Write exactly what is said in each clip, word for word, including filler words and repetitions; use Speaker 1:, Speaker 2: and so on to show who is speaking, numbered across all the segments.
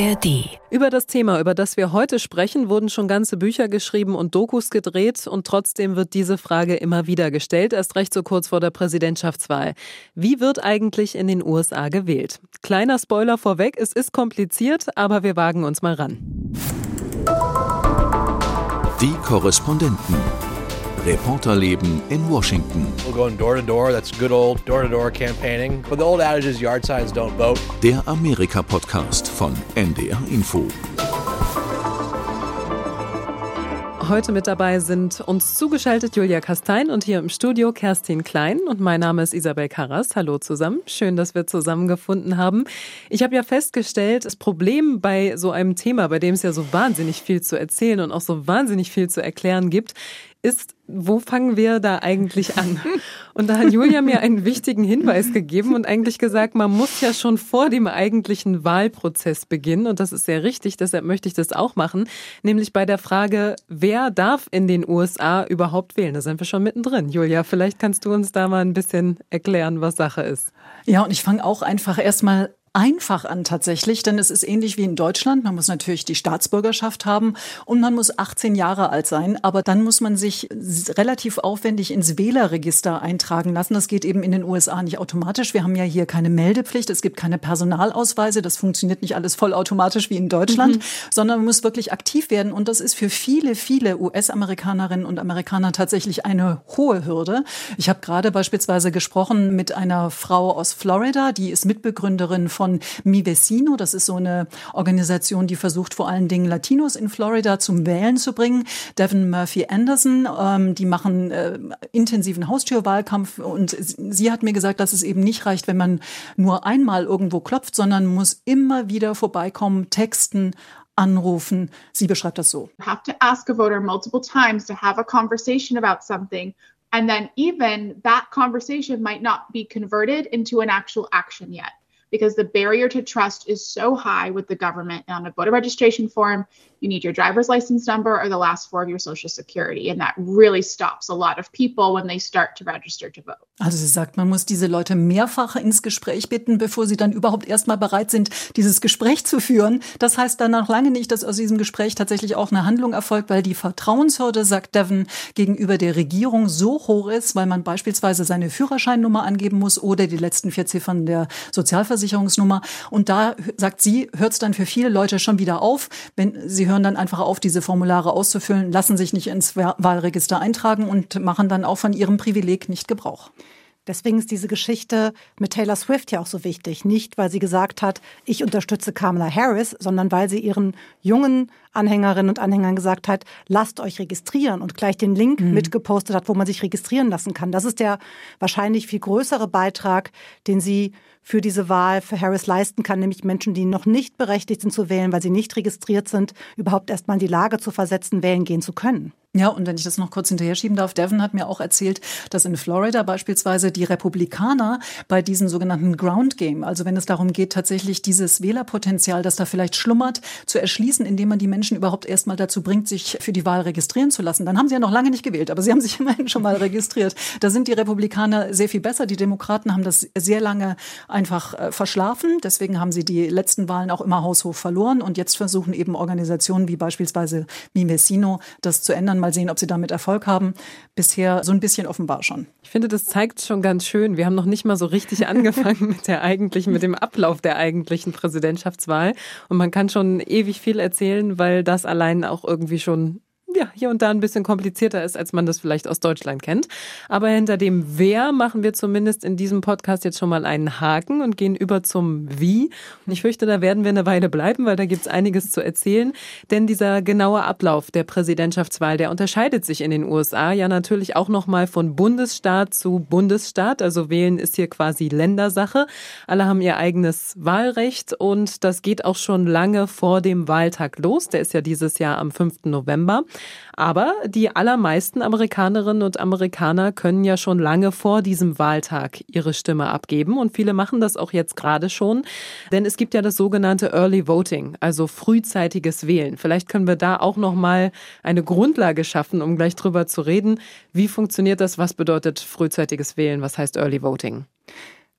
Speaker 1: R D. Über das Thema, über das wir heute sprechen, wurden schon ganze Bücher geschrieben und Dokus gedreht und trotzdem wird diese Frage immer wieder gestellt, erst recht so kurz vor der Präsidentschaftswahl. Wie wird eigentlich in den U S A gewählt? Kleiner Spoiler vorweg, es ist kompliziert, aber wir wagen uns mal ran.
Speaker 2: Die Korrespondenten. Reporterleben in Washington.
Speaker 3: We're going door to door. That's good old door-to-door campaigning. But the old adage is yard signs don't vote.
Speaker 2: Der Amerika-Podcast von N D R Info.
Speaker 1: Heute mit dabei sind uns zugeschaltet Julia Kastein und hier im Studio Kerstin Klein und mein Name ist Isabel Karras. Hallo zusammen, schön, dass wir zusammengefunden haben. Ich habe ja festgestellt, das Problem bei so einem Thema, bei dem es ja so wahnsinnig viel zu erzählen und auch so wahnsinnig viel zu erklären gibt, ist, wo fangen wir da eigentlich an? Und da hat Julia mir einen wichtigen Hinweis gegeben und eigentlich gesagt, man muss ja schon vor dem eigentlichen Wahlprozess beginnen. Und das ist sehr richtig, deshalb möchte ich das auch machen. Nämlich bei der Frage, wer darf in den U S A überhaupt wählen? Da sind wir schon mittendrin. Julia, vielleicht kannst du uns da mal ein bisschen erklären, was Sache ist.
Speaker 4: Ja, und ich fange auch einfach erstmal einfach an tatsächlich, denn es ist ähnlich wie in Deutschland. Man muss natürlich die Staatsbürgerschaft haben und man muss achtzehn Jahre alt sein. Aber dann muss man sich relativ aufwendig ins Wählerregister eintragen lassen. Das geht eben in den U S A nicht automatisch. Wir haben ja hier keine Meldepflicht. Es gibt keine Personalausweise. Das funktioniert nicht alles vollautomatisch wie in Deutschland, mhm. sondern man muss wirklich aktiv werden. Und das ist für viele, viele U S-Amerikanerinnen und Amerikaner tatsächlich eine hohe Hürde. Ich habe gerade beispielsweise gesprochen mit einer Frau aus Florida, die ist Mitbegründerin von von Mi Vecino. Das ist so eine Organisation, die versucht, vor allen Dingen Latinos in Florida zum Wählen zu bringen. Devin Murphy Anderson, ähm, die machen äh, intensiven Haustürwahlkampf und sie hat mir gesagt, dass es eben nicht reicht, wenn man nur einmal irgendwo klopft, sondern muss immer wieder vorbeikommen, texten, anrufen. Sie beschreibt das so.
Speaker 5: You have to ask a voter multiple times to have a conversation about something. And then even that conversation might not be converted into an actual action yet. Because the barrier to trust is so high with the government. On a voter registration form, you need your driver's license number or the last four of your social security. And that really stops a lot of people when they start to register to vote.
Speaker 4: Also sie sagt, man muss diese Leute mehrfach ins Gespräch bitten, bevor sie dann überhaupt erstmal bereit sind, dieses Gespräch zu führen. Das heißt dann noch lange nicht, dass aus diesem Gespräch tatsächlich auch eine Handlung erfolgt, weil die Vertrauenshürde, sagt Devin, gegenüber der Regierung so hoch ist, weil man beispielsweise seine Führerscheinnummer angeben muss oder die letzten vier Ziffern der Sozialversicherung. Versicherungsnummer. Und da, sagt sie, hört es dann für viele Leute schon wieder auf. Wenn sie hören dann einfach auf, diese Formulare auszufüllen, lassen sich nicht ins Wahlregister eintragen und machen dann auch von ihrem Privileg nicht Gebrauch.
Speaker 6: Deswegen ist diese Geschichte mit Taylor Swift ja auch so wichtig. Nicht, weil sie gesagt hat, ich unterstütze Kamala Harris, sondern weil sie ihren jungen Anhängerinnen und Anhängern gesagt hat, lasst euch registrieren und gleich den Link mhm. mitgepostet hat, wo man sich registrieren lassen kann. Das ist der wahrscheinlich viel größere Beitrag, den sie für diese Wahl für Harris leisten kann, nämlich Menschen, die noch nicht berechtigt sind zu wählen, weil sie nicht registriert sind, überhaupt erst mal in die Lage zu versetzen, wählen gehen zu können.
Speaker 4: Ja, und wenn ich das noch kurz hinterher schieben darf, Devin hat mir auch erzählt, dass in Florida beispielsweise die Republikaner bei diesem sogenannten Ground Game, also wenn es darum geht, tatsächlich dieses Wählerpotenzial, das da vielleicht schlummert, zu erschließen, indem man die Menschen überhaupt erst mal dazu bringt, sich für die Wahl registrieren zu lassen. Dann haben sie ja noch lange nicht gewählt, aber sie haben sich immerhin schon mal registriert. Da sind die Republikaner sehr viel besser. Die Demokraten haben das sehr lange einfach äh, verschlafen. Deswegen haben sie die letzten Wahlen auch immer haushoch verloren. Und jetzt versuchen eben Organisationen wie beispielsweise Mi Vecino das zu ändern. Mal sehen, ob sie damit Erfolg haben. Bisher so ein bisschen offenbar schon.
Speaker 1: Ich finde, das zeigt schon ganz schön. Wir haben noch nicht mal so richtig angefangen mit der eigentlichen, mit dem Ablauf der eigentlichen Präsidentschaftswahl. Und man kann schon ewig viel erzählen, weil das allein auch irgendwie schon ja, hier und da ein bisschen komplizierter ist, als man das vielleicht aus Deutschland kennt. Aber hinter dem Wer machen wir zumindest in diesem Podcast jetzt schon mal einen Haken und gehen über zum Wie. Und ich fürchte, da werden wir eine Weile bleiben, weil da gibt's einiges zu erzählen. Denn dieser genaue Ablauf der Präsidentschaftswahl, der unterscheidet sich in den U S A ja natürlich auch nochmal von Bundesstaat zu Bundesstaat. Also wählen ist hier quasi Ländersache. Alle haben ihr eigenes Wahlrecht und das geht auch schon lange vor dem Wahltag los. Der ist ja dieses Jahr am fünften November. Aber die allermeisten Amerikanerinnen und Amerikaner können ja schon lange vor diesem Wahltag ihre Stimme abgeben. Und viele machen das auch jetzt gerade schon. Denn es gibt ja das sogenannte Early Voting, also frühzeitiges Wählen. Vielleicht können wir da auch noch mal eine Grundlage schaffen, um gleich drüber zu reden. Wie funktioniert das? Was bedeutet frühzeitiges Wählen? Was heißt Early Voting?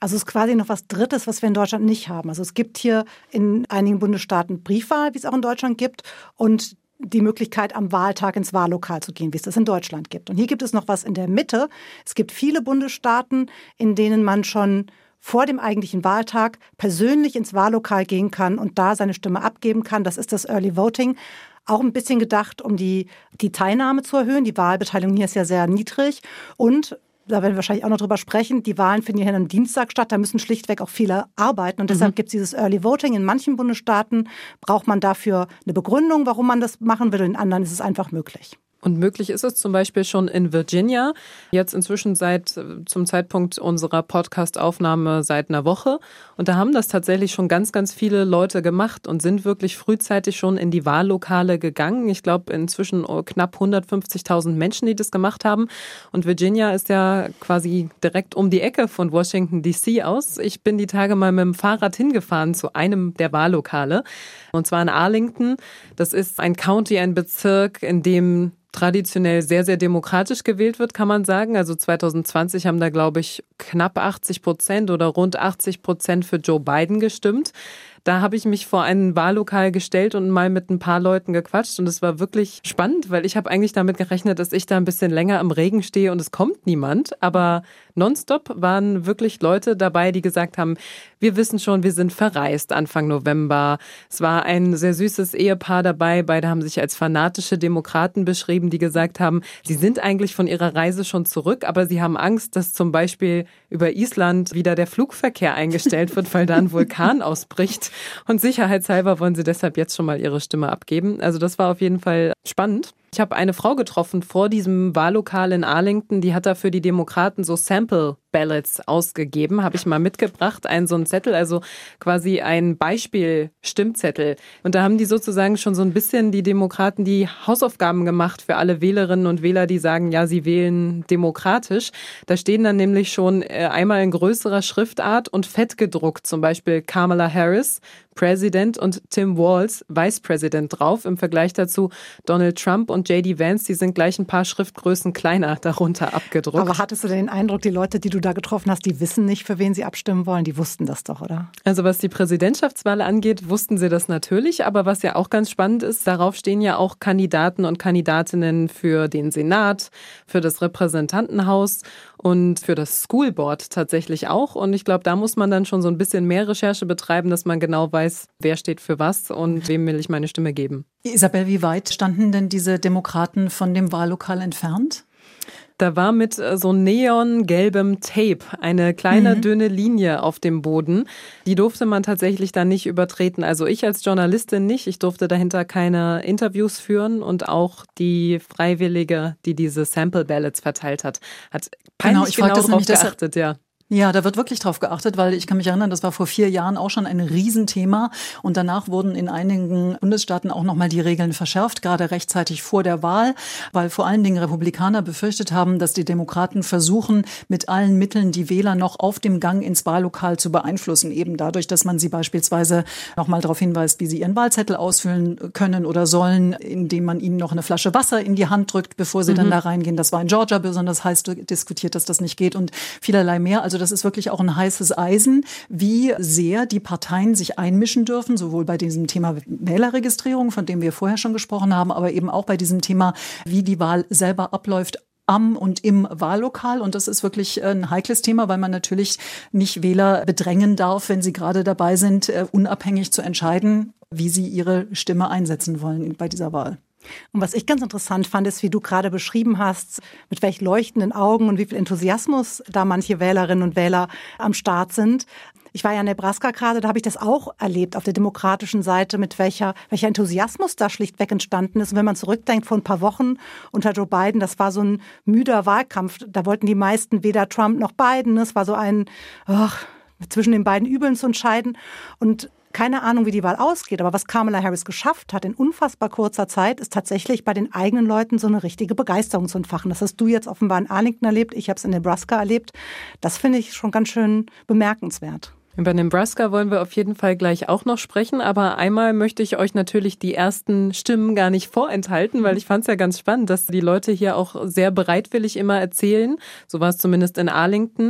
Speaker 6: Also es ist quasi noch was Drittes, was wir in Deutschland nicht haben. Also es gibt hier in einigen Bundesstaaten Briefwahl, wie es auch in Deutschland gibt, und die Möglichkeit, am Wahltag ins Wahllokal zu gehen, wie es das in Deutschland gibt. Und hier gibt es noch was in der Mitte. Es gibt viele Bundesstaaten, in denen man schon vor dem eigentlichen Wahltag persönlich ins Wahllokal gehen kann und da seine Stimme abgeben kann. Das ist das Early Voting. Auch ein bisschen gedacht, um die, die Teilnahme zu erhöhen. Die Wahlbeteiligung hier ist ja sehr niedrig. Und da werden wir wahrscheinlich auch noch drüber sprechen, die Wahlen finden hier am Dienstag statt, da müssen schlichtweg auch viele arbeiten und deshalb mhm. gibt es dieses Early Voting. In manchen Bundesstaaten braucht man dafür eine Begründung, warum man das machen will, in anderen ist es einfach möglich.
Speaker 1: Und möglich ist es zum Beispiel schon in Virginia, jetzt inzwischen seit zum Zeitpunkt unserer Podcast-Aufnahme seit einer Woche. Und da haben das tatsächlich schon ganz, ganz viele Leute gemacht und sind wirklich frühzeitig schon in die Wahllokale gegangen. Ich glaube inzwischen knapp hundertfünfzigtausend Menschen, die das gemacht haben. Und Virginia ist ja quasi direkt um die Ecke von Washington D C aus. Ich bin die Tage mal mit dem Fahrrad hingefahren zu einem der Wahllokale. Und zwar in Arlington. Das ist ein County, ein Bezirk, in dem traditionell sehr, sehr demokratisch gewählt wird, kann man sagen. Also zwanzig zwanzig haben da, glaube ich, knapp achtzig Prozent oder rund achtzig Prozent für Joe Biden gestimmt. Da habe ich mich vor ein Wahllokal gestellt und mal mit ein paar Leuten gequatscht und es war wirklich spannend, weil ich habe eigentlich damit gerechnet, dass ich da ein bisschen länger im Regen stehe und es kommt niemand, aber nonstop waren wirklich Leute dabei, die gesagt haben, wir wissen schon, wir sind verreist Anfang November. Es war ein sehr süßes Ehepaar dabei, beide haben sich als fanatische Demokraten beschrieben, die gesagt haben, sie sind eigentlich von ihrer Reise schon zurück, aber sie haben Angst, dass zum Beispiel über Island wieder der Flugverkehr eingestellt wird, weil da ein Vulkan ausbricht. Und sicherheitshalber wollen sie deshalb jetzt schon mal ihre Stimme abgeben. Also das war auf jeden Fall spannend. Ich habe eine Frau getroffen vor diesem Wahllokal in Arlington, die hat da für die Demokraten so Sample Ballots ausgegeben, habe ich mal mitgebracht, einen so einen Zettel, also quasi ein Beispiel-Stimmzettel. Und da haben die sozusagen schon so ein bisschen die Demokraten die Hausaufgaben gemacht für alle Wählerinnen und Wähler, die sagen, ja, sie wählen demokratisch. Da stehen dann nämlich schon einmal in größerer Schriftart und fett gedruckt, zum Beispiel Kamala Harris, President, und Tim Walz, Vice President drauf. Im Vergleich dazu Donald Trump und J D Vance, die sind gleich ein paar Schriftgrößen kleiner darunter abgedruckt.
Speaker 6: Aber hattest du denn den Eindruck, die Leute, die du da getroffen hast, die wissen nicht, für wen sie abstimmen wollen? Die wussten das doch, oder?
Speaker 1: Also was die Präsidentschaftswahl angeht, wussten sie das natürlich. Aber was ja auch ganz spannend ist, darauf stehen ja auch Kandidaten und Kandidatinnen für den Senat, für das Repräsentantenhaus und für das School Board tatsächlich auch. Und ich glaube, da muss man dann schon so ein bisschen mehr Recherche betreiben, dass man genau weiß, wer steht für was und wem will ich meine Stimme geben.
Speaker 4: Isabel, wie weit standen denn diese Demokraten von dem Wahllokal entfernt?
Speaker 1: Da war mit so neongelbem Tape eine kleine, mhm. dünne Linie auf dem Boden. Die durfte man tatsächlich dann nicht übertreten. Also ich als Journalistin nicht. Ich durfte dahinter keine Interviews führen und auch die Freiwillige, die diese Sample Ballots verteilt hat, hat peinlich genau, genau drauf geachtet, ja.
Speaker 4: Ja, da wird wirklich drauf geachtet, weil ich kann mich erinnern, das war vor vier Jahren auch schon ein Riesenthema und danach wurden in einigen Bundesstaaten auch nochmal die Regeln verschärft, gerade rechtzeitig vor der Wahl, weil vor allen Dingen Republikaner befürchtet haben, dass die Demokraten versuchen, mit allen Mitteln die Wähler noch auf dem Gang ins Wahllokal zu beeinflussen, eben dadurch, dass man sie beispielsweise nochmal darauf hinweist, wie sie ihren Wahlzettel ausfüllen können oder sollen, indem man ihnen noch eine Flasche Wasser in die Hand drückt, bevor sie mhm. dann da reingehen. Das war in Georgia besonders heiß diskutiert, dass das nicht geht und vielerlei mehr. Also das ist wirklich auch ein heißes Eisen, wie sehr die Parteien sich einmischen dürfen, sowohl bei diesem Thema Wählerregistrierung, von dem wir vorher schon gesprochen haben, aber eben auch bei diesem Thema, wie die Wahl selber abläuft am und im Wahllokal. Und das ist wirklich ein heikles Thema, weil man natürlich nicht Wähler bedrängen darf, wenn sie gerade dabei sind, unabhängig zu entscheiden, wie sie ihre Stimme einsetzen wollen bei dieser Wahl.
Speaker 6: Und was ich ganz interessant fand, ist, wie du gerade beschrieben hast, mit welch leuchtenden Augen und wie viel Enthusiasmus da manche Wählerinnen und Wähler am Start sind. Ich war ja in Nebraska gerade, da habe ich das auch erlebt auf der demokratischen Seite, mit welcher, welcher Enthusiasmus da schlichtweg entstanden ist. Und wenn man zurückdenkt, vor ein paar Wochen unter Joe Biden, das war so ein müder Wahlkampf. Da wollten die meisten weder Trump noch Biden. Es war so ein, ach, zwischen den beiden Übeln zu entscheiden. Und keine Ahnung, wie die Wahl ausgeht, aber was Kamala Harris geschafft hat in unfassbar kurzer Zeit, ist tatsächlich bei den eigenen Leuten so eine richtige Begeisterung zu entfachen. Das hast du jetzt offenbar in Arlington erlebt, ich habe es in Nebraska erlebt. Das finde ich schon ganz schön bemerkenswert.
Speaker 1: Über Nebraska wollen wir auf jeden Fall gleich auch noch sprechen, aber einmal möchte ich euch natürlich die ersten Stimmen gar nicht vorenthalten, weil ich fand es ja ganz spannend, dass die Leute hier auch sehr bereitwillig immer erzählen, so war es zumindest in Arlington,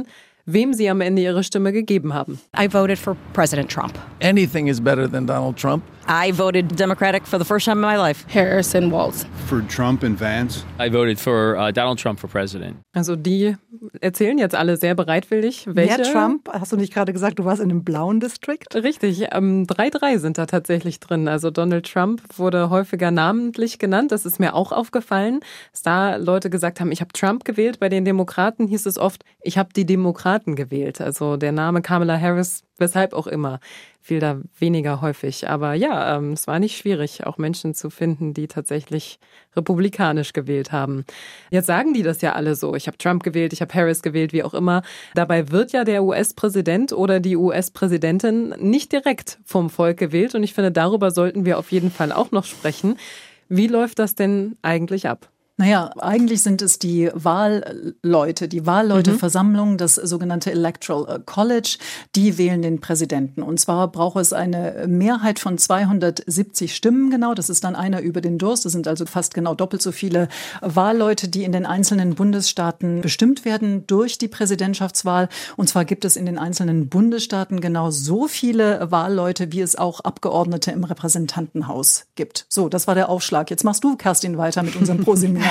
Speaker 1: wem sie am Ende ihre Stimme gegeben haben.
Speaker 7: I voted for President Trump.
Speaker 8: Anything is better than Donald Trump.
Speaker 7: I voted Democratic for the first time in my life.
Speaker 9: Harris and Walz.
Speaker 10: For Trump and Vance.
Speaker 11: I voted for uh, Donald Trump for president.
Speaker 1: Also die erzählen jetzt alle sehr bereitwillig, welche...
Speaker 6: Wer Trump? Hast du nicht gerade gesagt, du warst in einem blauen District?
Speaker 1: Richtig, ähm, drei drei sind da tatsächlich drin. Also Donald Trump wurde häufiger namentlich genannt. Das ist mir auch aufgefallen, dass da Leute gesagt haben, ich habe Trump gewählt. Bei den Demokraten hieß es oft, ich habe die Demokraten gewählt. Also der Name Kamala Harris, weshalb auch immer, fiel da weniger häufig. Aber ja, ähm, es war nicht schwierig, auch Menschen zu finden, die tatsächlich republikanisch gewählt haben. Jetzt sagen die das ja alle so. Ich habe Trump gewählt, ich habe Harris gewählt, wie auch immer. Dabei wird ja der U S-Präsident oder die U S-Präsidentin nicht direkt vom Volk gewählt. Und ich finde, darüber sollten wir auf jeden Fall auch noch sprechen. Wie läuft das denn eigentlich ab?
Speaker 4: Naja, eigentlich sind es die Wahlleute, die Wahlleuteversammlung, das sogenannte Electoral College, die wählen den Präsidenten. Und zwar braucht es eine Mehrheit von zweihundertsiebzig Stimmen genau. Das ist dann einer über den Durst. Das sind also fast genau doppelt so viele Wahlleute, die in den einzelnen Bundesstaaten bestimmt werden durch die Präsidentschaftswahl. Und zwar gibt es in den einzelnen Bundesstaaten genau so viele Wahlleute, wie es auch Abgeordnete im Repräsentantenhaus gibt. So, das war der Aufschlag. Jetzt machst du, Kerstin, weiter mit unserem Proseminar.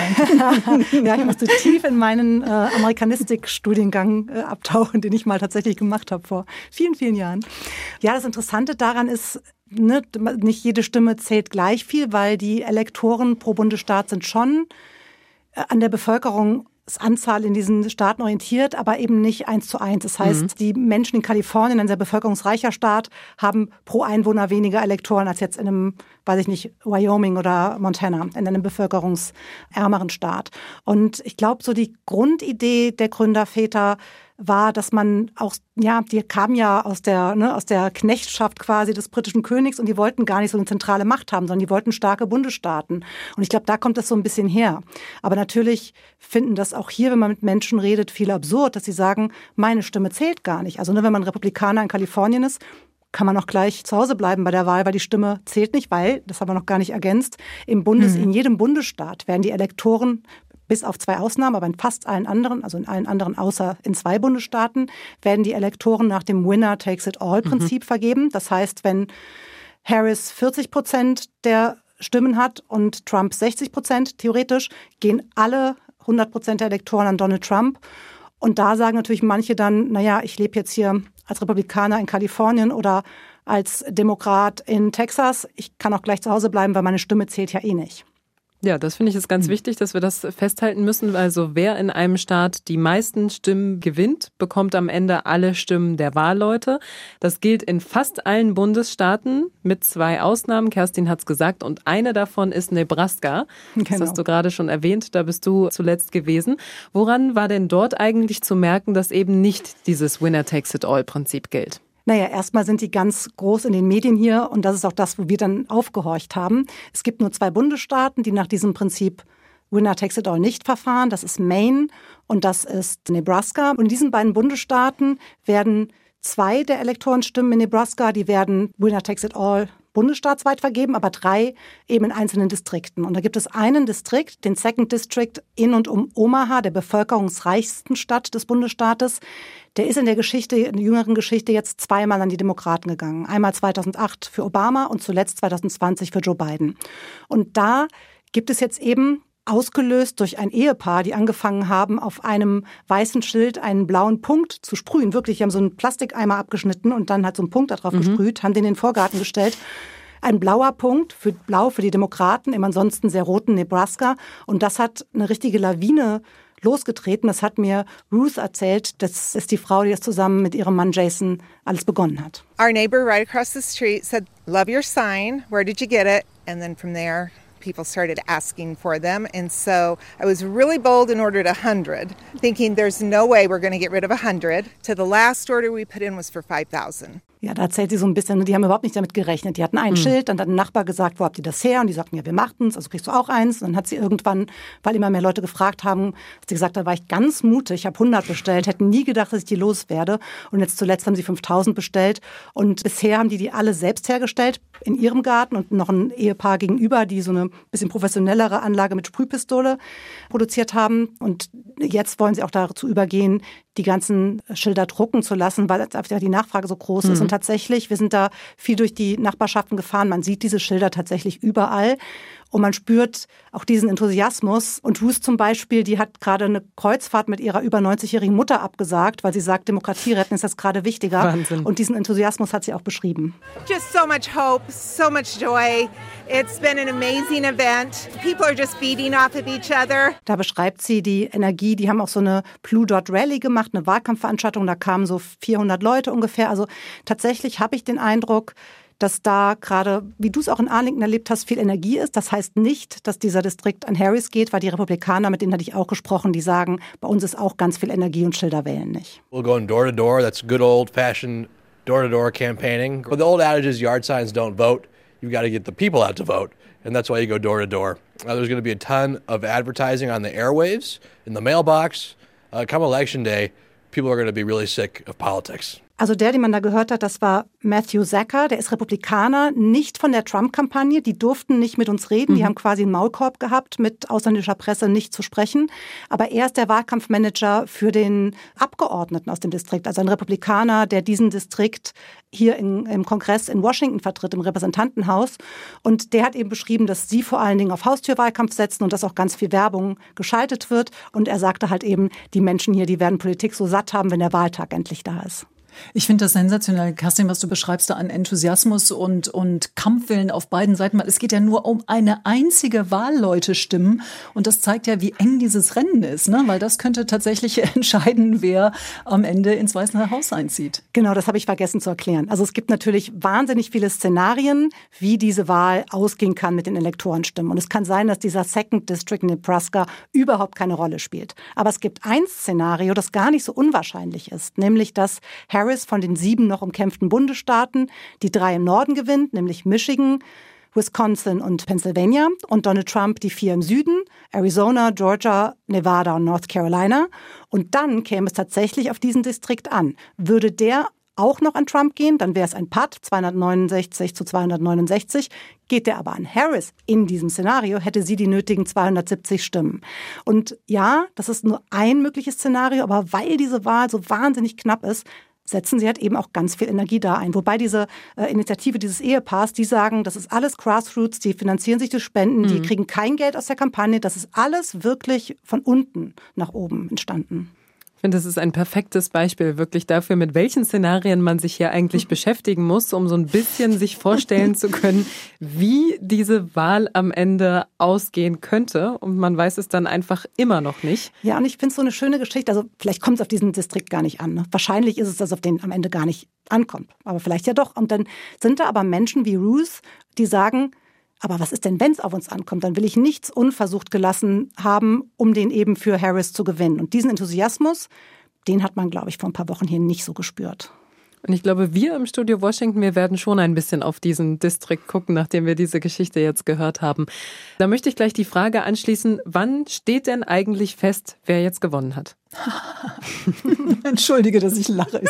Speaker 6: Ja, ich musste tief in meinen äh, Amerikanistik-Studiengang äh, abtauchen, den ich mal tatsächlich gemacht habe vor vielen, vielen Jahren. Ja, das Interessante daran ist, ne, nicht jede Stimme zählt gleich viel, weil die Elektoren pro Bundesstaat sind schon äh, an der Bevölkerung Anzahl in diesen Staaten orientiert, aber eben nicht eins zu eins. Das heißt, mhm. die Menschen in Kalifornien, ein sehr bevölkerungsreicher Staat, haben pro Einwohner weniger Elektoren als jetzt in einem, weiß ich nicht, Wyoming oder Montana, in einem bevölkerungsärmeren Staat. Und ich glaube, so die Grundidee der Gründerväter war, dass man auch, ja, die kamen ja aus der, ne, aus der Knechtschaft quasi des britischen Königs und die wollten gar nicht so eine zentrale Macht haben, sondern die wollten starke Bundesstaaten. Und ich glaube, da kommt das so ein bisschen her. Aber natürlich finden das auch hier, wenn man mit Menschen redet, viele absurd, dass sie sagen, meine Stimme zählt gar nicht. Also, ne, wenn man Republikaner in Kalifornien ist, kann man auch gleich zu Hause bleiben bei der Wahl, weil die Stimme zählt nicht, weil, das haben wir noch gar nicht ergänzt, im Bundes, mhm. in jedem Bundesstaat werden die Elektoren bis auf zwei Ausnahmen, aber in fast allen anderen, also in allen anderen außer in zwei Bundesstaaten, werden die Elektoren nach dem Winner-Takes-it-all-Prinzip mhm. vergeben. Das heißt, wenn Harris vierzig Prozent der Stimmen hat und Trump sechzig Prozent, theoretisch, gehen alle hundert Prozent der Elektoren an Donald Trump. Und da sagen natürlich manche dann, naja, ich lebe jetzt hier als Republikaner in Kalifornien oder als Demokrat in Texas. Ich kann auch gleich zu Hause bleiben, weil meine Stimme zählt ja eh nicht.
Speaker 1: Ja, das finde ich ist ganz wichtig, dass wir das festhalten müssen. Also wer in einem Staat die meisten Stimmen gewinnt, bekommt am Ende alle Stimmen der Wahlleute. Das gilt in fast allen Bundesstaaten mit zwei Ausnahmen. Kerstin hat es gesagt und eine davon ist Nebraska. Das genau. hast du gerade schon erwähnt, da bist du zuletzt gewesen. Woran war denn dort eigentlich zu merken, dass eben nicht dieses Winner-Takes-it-all-Prinzip gilt?
Speaker 6: Naja, erstmal sind die ganz groß in den Medien hier und das ist auch das, wo wir dann aufgehorcht haben. Es gibt nur zwei Bundesstaaten, die nach diesem Prinzip Winner Takes It All nicht verfahren. Das ist Maine und das ist Nebraska. Und in diesen beiden Bundesstaaten werden zwei der Elektorenstimmen in Nebraska, die werden Winner Takes It All bundesstaatsweit vergeben, aber drei eben in einzelnen Distrikten. Und da gibt es einen Distrikt, den Second District in und um Omaha, der bevölkerungsreichsten Stadt des Bundesstaates. Der ist in der Geschichte, in der jüngeren Geschichte jetzt zweimal an die Demokraten gegangen. Einmal zweitausendacht für Obama und zuletzt zweitausendzwanzig für Joe Biden. Und da gibt es jetzt eben, ausgelöst durch ein Ehepaar, die angefangen haben, auf einem weißen Schild einen blauen Punkt zu sprühen. Wirklich, die haben so einen Plastikeimer abgeschnitten und dann hat so einen Punkt da drauf mhm. gesprüht, haben den in den Vorgarten gestellt. Ein blauer Punkt, für blau für die Demokraten, im ansonsten sehr roten Nebraska. Und das hat eine richtige Lawine losgetreten. Das hat mir Ruth erzählt. Das ist die Frau, die das zusammen mit ihrem Mann Jason alles begonnen hat.
Speaker 12: Our neighbor right across the street said, "Love your sign. Where did you get it?" And then from there, people started asking for them. And so I was really bold and ordered one hundred, thinking there's no way we're going to get rid of one hundred. To the last order we put in was for five thousand.
Speaker 6: Ja, da erzählt sie so ein bisschen, die haben überhaupt nicht damit gerechnet. Die hatten ein mhm. Schild, dann hat ein Nachbar gesagt, wo habt ihr das her? Und die sagten, ja, wir machen's, also kriegst du auch eins. Und dann hat sie irgendwann, weil immer mehr Leute gefragt haben, hat sie gesagt, da war ich ganz mutig, ich habe hundert bestellt, hätten nie gedacht, dass ich die loswerde. Und jetzt zuletzt haben sie fünftausend bestellt. Und bisher haben die die alle selbst hergestellt in ihrem Garten und noch ein Ehepaar gegenüber, die so eine bisschen professionellere Anlage mit Sprühpistole produziert haben. Und jetzt wollen sie auch dazu übergehen, die ganzen Schilder drucken zu lassen, weil einfach die Nachfrage so groß ist. Mhm. Und tatsächlich, wir sind da viel durch die Nachbarschaften gefahren. Man sieht diese Schilder tatsächlich überall. Und man spürt auch diesen Enthusiasmus. Und Ruth zum Beispiel, die hat gerade eine Kreuzfahrt mit ihrer über neunzigjährigen Mutter abgesagt, weil sie sagt, Demokratie retten ist jetzt gerade wichtiger.
Speaker 1: Wahnsinn.
Speaker 6: Und diesen Enthusiasmus hat sie auch beschrieben.
Speaker 12: Just so much hope, so much joy. It's been an amazing event. People are just feeding off of each other.
Speaker 6: Da beschreibt sie die Energie. Die haben auch so eine Blue Dot Rally gemacht, eine Wahlkampfveranstaltung. Da kamen so vierhundert Leute ungefähr. Also tatsächlich habe ich den Eindruck, dass da gerade, wie du es auch in Arlington erlebt hast, viel Energie ist. Das heißt nicht, dass dieser Distrikt an Harris geht, weil die Republikaner, mit denen hatte ich auch gesprochen, die sagen, bei uns ist auch ganz viel Energie und Schilder wählen nicht.
Speaker 3: We're going door to door. That's good old-fashioned door-to-door campaigning. But the old adage is yard signs don't vote. You've got to get the people out to vote. And that's why you go door to door. Uh, there's going to be a ton of advertising on the airwaves, in the mailbox. Uh, come election day, people are going to be really sick of politics.
Speaker 6: Also der, den man da gehört hat, das war Matthew Zucker, der ist Republikaner, nicht von der Trump-Kampagne. Die durften nicht mit uns reden, mhm. die haben quasi einen Maulkorb gehabt, mit ausländischer Presse nicht zu sprechen. Aber er ist der Wahlkampfmanager für den Abgeordneten aus dem Distrikt, also ein Republikaner, der diesen Distrikt hier in, im Kongress in Washington vertritt, im Repräsentantenhaus. Und der hat eben beschrieben, dass sie vor allen Dingen auf Haustürwahlkampf setzen und dass auch ganz viel Werbung geschaltet wird. Und er sagte halt eben, die Menschen hier, die werden Politik so satt haben, wenn der Wahltag endlich da ist.
Speaker 4: Ich finde das sensationell, Kerstin, was du beschreibst da an Enthusiasmus und, und Kampfwillen auf beiden Seiten. Es geht ja nur um eine einzige Wahl, Leute stimmen. Und das zeigt ja, wie eng dieses Rennen ist, ne? Weil das könnte tatsächlich entscheiden, wer am Ende ins Weiße Haus einzieht.
Speaker 6: Genau, das habe ich vergessen zu erklären. Also es gibt natürlich wahnsinnig viele Szenarien, wie diese Wahl ausgehen kann mit den Elektorenstimmen. Und es kann sein, dass dieser Second District in Nebraska überhaupt keine Rolle spielt. Aber es gibt ein Szenario, das gar nicht so unwahrscheinlich ist, nämlich dass Harris von den sieben noch umkämpften Bundesstaaten die drei im Norden gewinnt, nämlich Michigan, Wisconsin und Pennsylvania, und Donald Trump die vier im Süden, Arizona, Georgia, Nevada und North Carolina. Und dann käme es tatsächlich auf diesen Distrikt an. Würde der auch noch an Trump gehen, dann wäre es ein Patt, zweihundertneunundsechzig zu zweihundertneunundsechzig. Geht der aber an Harris in diesem Szenario, hätte sie die nötigen zweihundertsiebzig Stimmen. Und ja, das ist nur ein mögliches Szenario, aber weil diese Wahl so wahnsinnig knapp ist, setzen sie halt eben auch ganz viel Energie da ein. Wobei diese äh, Initiative dieses Ehepaars, die sagen, das ist alles Grassroots, die finanzieren sich durch Spenden, mhm. die kriegen kein Geld aus der Kampagne, das ist alles wirklich von unten nach oben entstanden.
Speaker 1: Ich finde, das ist ein perfektes Beispiel wirklich dafür, mit welchen Szenarien man sich hier eigentlich beschäftigen muss, um so ein bisschen sich vorstellen zu können, wie diese Wahl am Ende ausgehen könnte. Und man weiß es dann einfach immer noch nicht.
Speaker 6: Ja, und ich finde es so eine schöne Geschichte. Also vielleicht kommt es auf diesen Distrikt gar nicht an. Ne? Wahrscheinlich ist es, dass auf den am Ende gar nicht ankommt. Aber vielleicht ja doch. Und dann sind da aber Menschen wie Ruth, die sagen, aber was ist denn, wenn es auf uns ankommt? Dann will ich nichts unversucht gelassen haben, um den eben für Harris zu gewinnen. Und diesen Enthusiasmus, den hat man, glaube ich, vor ein paar Wochen hier nicht so gespürt.
Speaker 1: Und ich glaube, wir im Studio Washington, wir werden schon ein bisschen auf diesen Distrikt gucken, nachdem wir diese Geschichte jetzt gehört haben. Da möchte ich gleich die Frage anschließen, wann steht denn eigentlich fest, wer jetzt gewonnen hat?
Speaker 4: Entschuldige, dass ich lache.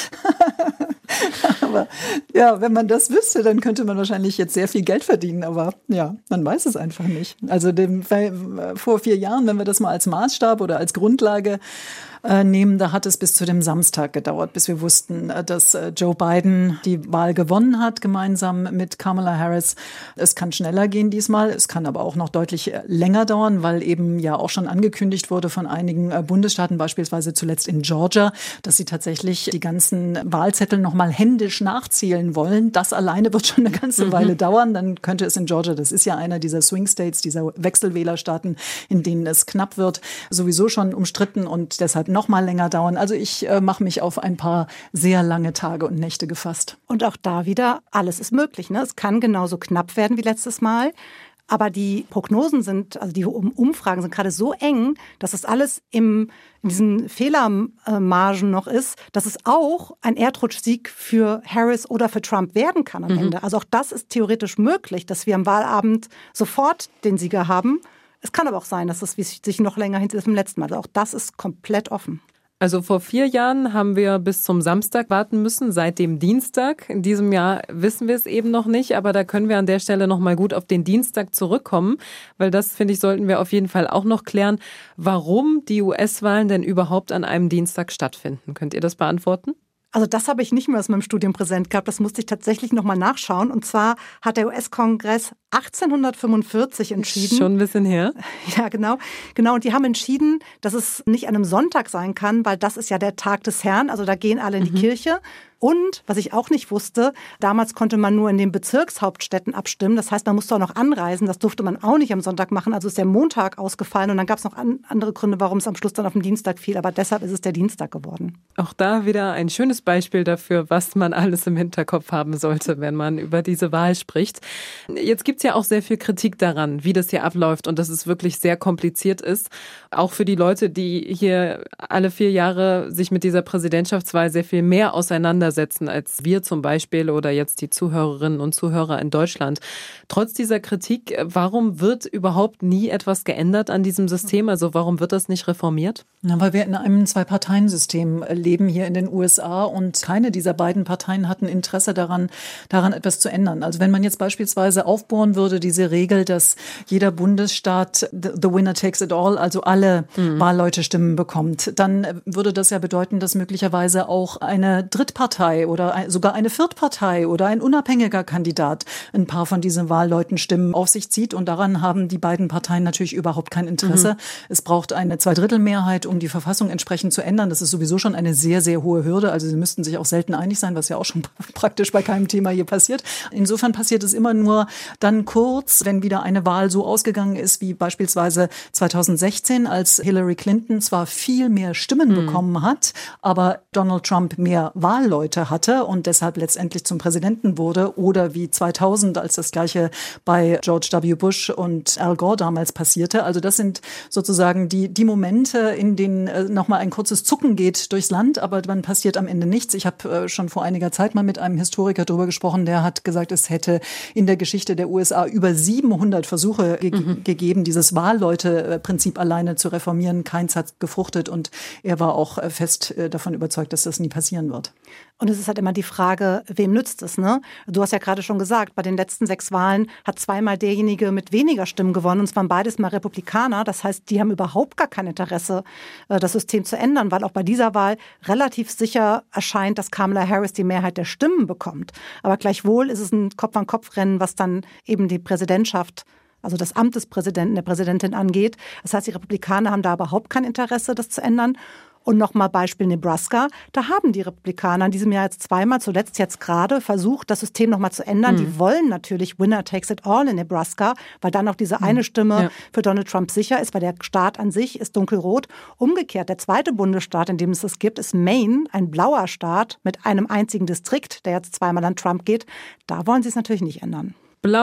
Speaker 4: Aber ja, wenn man das wüsste, dann könnte man wahrscheinlich jetzt sehr viel Geld verdienen. Aber ja, man weiß es einfach nicht. Also dem, vor vier Jahren, wenn wir das mal als Maßstab oder als Grundlage äh, nehmen, da hat es bis zu dem Samstag gedauert, bis wir wussten, dass äh, Joe Biden die Wahl gewonnen hat, gemeinsam mit Kamala Harris. Es kann schneller gehen diesmal, es kann aber auch noch deutlich länger dauern, weil eben ja auch schon angekündigt wurde von einigen äh, Bundesstaaten, beispielsweise zuletzt in Georgia, dass sie tatsächlich die ganzen Wahlzettel noch mal händisch nachzählen wollen. Das alleine wird schon eine ganze mhm. Weile dauern. Dann könnte es in Georgia, das ist ja einer dieser Swing States, dieser Wechselwählerstaaten, in denen es knapp wird, sowieso schon umstritten und deshalb noch mal länger dauern. Also ich äh, mache mich auf ein paar sehr lange Tage und Nächte gefasst.
Speaker 6: Und auch da wieder, alles ist möglich. Ne? Es kann genauso knapp werden wie letztes Mal. Aber die Prognosen sind, also die Umfragen sind gerade so eng, dass es alles im, in diesen Fehlermargen noch ist, dass es auch ein Erdrutschsieg für Harris oder für Trump werden kann am mhm. Ende. Also auch das ist theoretisch möglich, dass wir am Wahlabend sofort den Sieger haben. Es kann aber auch sein, dass es sich noch länger hinzieht als beim letzten Mal. Also auch das ist komplett offen.
Speaker 1: Also vor vier Jahren haben wir bis zum Samstag warten müssen, seit dem Dienstag. In diesem Jahr wissen wir es eben noch nicht, aber da können wir an der Stelle noch mal gut auf den Dienstag zurückkommen, weil das, finde ich, sollten wir auf jeden Fall auch noch klären, warum die U S-Wahlen denn überhaupt an einem Dienstag stattfinden. Könnt ihr das beantworten?
Speaker 6: Also das habe ich nicht mehr aus meinem Studium präsent gehabt, das musste ich tatsächlich nochmal nachschauen. Und zwar hat der U S-Kongress achtzehnhundertfünfundvierzig entschieden.
Speaker 1: Schon ein bisschen her.
Speaker 6: Ja, genau. Genau. Und die haben entschieden, dass es nicht an einem Sonntag sein kann, weil das ist ja der Tag des Herrn. Also da gehen alle in die mhm. Kirche. Und, was ich auch nicht wusste, damals konnte man nur in den Bezirkshauptstädten abstimmen. Das heißt, man musste auch noch anreisen. Das durfte man auch nicht am Sonntag machen. Also ist der Montag ausgefallen. Und dann gab es noch an, andere Gründe, warum es am Schluss dann auf den Dienstag fiel. Aber deshalb ist es der Dienstag geworden.
Speaker 1: Auch da wieder ein schönes Beispiel dafür, was man alles im Hinterkopf haben sollte, wenn man über diese Wahl spricht. Jetzt gibt es ja auch sehr viel Kritik daran, wie das hier abläuft und dass es wirklich sehr kompliziert ist. Auch für die Leute, die hier alle vier Jahre sich mit dieser Präsidentschaftswahl sehr viel mehr auseinandersetzen als wir zum Beispiel oder jetzt die Zuhörerinnen und Zuhörer in Deutschland. Trotz dieser Kritik, warum wird überhaupt nie etwas geändert an diesem System? Also warum wird das nicht reformiert?
Speaker 4: Na, weil wir in einem Zwei-Parteien-System leben hier in den U S A und keine dieser beiden Parteien hatten Interesse daran, daran etwas zu ändern. Also wenn man jetzt beispielsweise aufbohren würde, diese Regel, dass jeder Bundesstaat the winner takes it all, also alle mhm. Wahlleute Stimmen bekommt, dann würde das ja bedeuten, dass möglicherweise auch eine Drittpartei oder sogar eine Viertpartei oder ein unabhängiger Kandidat ein paar von diesen Wahlleuten Stimmen auf sich zieht. Und daran haben die beiden Parteien natürlich überhaupt kein Interesse. Mhm. Es braucht eine Zweidrittelmehrheit, um die Verfassung entsprechend zu ändern. Das ist sowieso schon eine sehr, sehr hohe Hürde. Also sie müssten sich auch selten einig sein, was ja auch schon praktisch bei keinem Thema hier passiert. Insofern passiert es immer nur dann kurz, wenn wieder eine Wahl so ausgegangen ist, wie beispielsweise zweitausendsechzehn, als Hillary Clinton zwar viel mehr Stimmen mhm. bekommen hat, aber Donald Trump mehr Wahlleute hatte und deshalb letztendlich zum Präsidenten wurde, oder wie zweitausend, als das Gleiche bei George W. Bush und Al Gore damals passierte. Also das sind sozusagen die, die Momente, in denen äh, nochmal ein kurzes Zucken geht durchs Land, aber dann passiert am Ende nichts. Ich habe äh, schon vor einiger Zeit mal mit einem Historiker darüber gesprochen, der hat gesagt, es hätte in der Geschichte der U S A über siebenhundert Versuche ge- mhm. gegeben, dieses Wahlleute-Prinzip alleine zu reformieren. Keins hat gefruchtet und er war auch äh, fest äh, davon überzeugt, dass das nie passieren wird.
Speaker 6: Und es ist halt immer die Frage, wem nützt es, ne? Du hast ja gerade schon gesagt, bei den letzten sechs Wahlen hat zweimal derjenige mit weniger Stimmen gewonnen, und es waren beides mal Republikaner. Das heißt, die haben überhaupt gar kein Interesse, das System zu ändern, weil auch bei dieser Wahl relativ sicher erscheint, dass Kamala Harris die Mehrheit der Stimmen bekommt. Aber gleichwohl ist es ein Kopf-an-Kopf-Rennen, was dann eben die Präsidentschaft, also das Amt des Präsidenten, der Präsidentin angeht. Das heißt, die Republikaner haben da überhaupt kein Interesse, das zu ändern. Und nochmal Beispiel Nebraska, da haben die Republikaner in diesem Jahr jetzt zweimal, zuletzt jetzt gerade, versucht, das System nochmal zu ändern. Mhm. Die wollen natürlich Winner takes it all in Nebraska, weil dann auch diese eine Stimme ja. für Donald Trump sicher ist, weil der Staat an sich ist dunkelrot. Umgekehrt, der zweite Bundesstaat, in dem es das gibt, ist Maine, ein blauer Staat mit einem einzigen Distrikt, der jetzt zweimal an Trump geht. Da wollen sie es natürlich nicht ändern.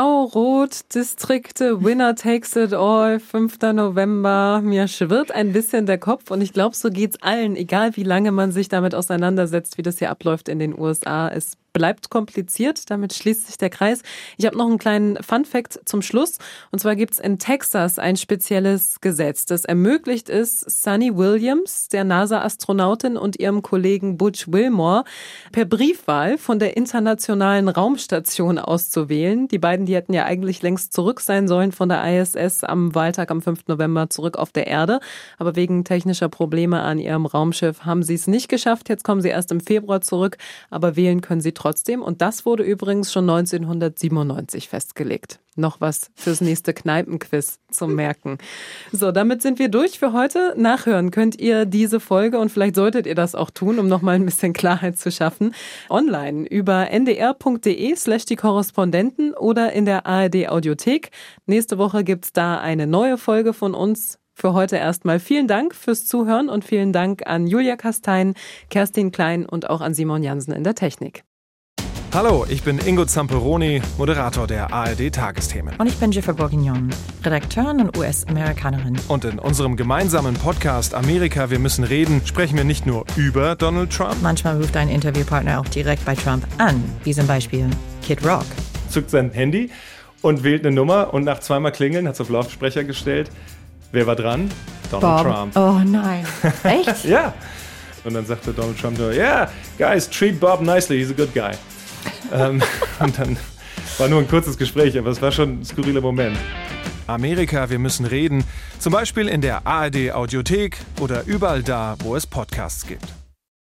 Speaker 1: Blau-Rot-Distrikte, Winner takes it all, fünfter November. Mir schwirrt ein bisschen der Kopf und ich glaube, so geht's allen, egal wie lange man sich damit auseinandersetzt, wie das hier abläuft in den U S A. Es bleibt kompliziert, damit schließt sich der Kreis. Ich habe noch einen kleinen Fun-Fact zum Schluss. Und zwar gibt's in Texas ein spezielles Gesetz, das ermöglicht es, Sunny Williams, der NASA-Astronautin, und ihrem Kollegen Butch Wilmore per Briefwahl von der Internationalen Raumstation auszuwählen. Die beiden, die hätten ja eigentlich längst zurück sein sollen von der I S S am Wahltag am fünften November zurück auf der Erde. Aber wegen technischer Probleme an ihrem Raumschiff haben sie es nicht geschafft. Jetzt kommen sie erst im Februar zurück, aber wählen können sie trotzdem. Trotzdem. Und das wurde übrigens schon neunzehnhundertsiebenundneunzig festgelegt. Noch was fürs nächste Kneipenquiz zum Merken. So, damit sind wir durch für heute. Nachhören könnt ihr diese Folge, und vielleicht solltet ihr das auch tun, um nochmal ein bisschen Klarheit zu schaffen, online über ndr.de slash die Korrespondenten oder in der A R D Audiothek. Nächste Woche gibt's da eine neue Folge von uns. Für heute erstmal vielen Dank fürs Zuhören und vielen Dank an Julia Kastein, Kerstin Klein und auch an Simon Jansen in der Technik.
Speaker 9: Hallo, ich bin Ingo Zamperoni, Moderator der A R D-Tagesthemen.
Speaker 7: Und ich bin Jennifer Bourguignon, Redakteurin und U S-Amerikanerin.
Speaker 9: Und in unserem gemeinsamen Podcast Amerika, wir müssen reden, sprechen wir nicht nur über Donald Trump.
Speaker 7: Manchmal ruft ein Interviewpartner auch direkt bei Trump an, wie zum Beispiel Kid Rock.
Speaker 9: Zückt sein Handy und wählt eine Nummer und nach zweimal Klingeln hat es auf Lautsprecher gestellt. Wer war dran? Donald
Speaker 7: Bob.
Speaker 9: Trump.
Speaker 7: Oh nein. Echt?
Speaker 9: Ja. Und dann sagte Donald Trump nur, yeah, guys, treat Bob nicely, he's a good guy. ähm, und dann war nur ein kurzes Gespräch, aber es war schon ein skurriler Moment. Amerika, wir müssen reden. Zum Beispiel in der A R D Audiothek oder überall da, wo es Podcasts gibt.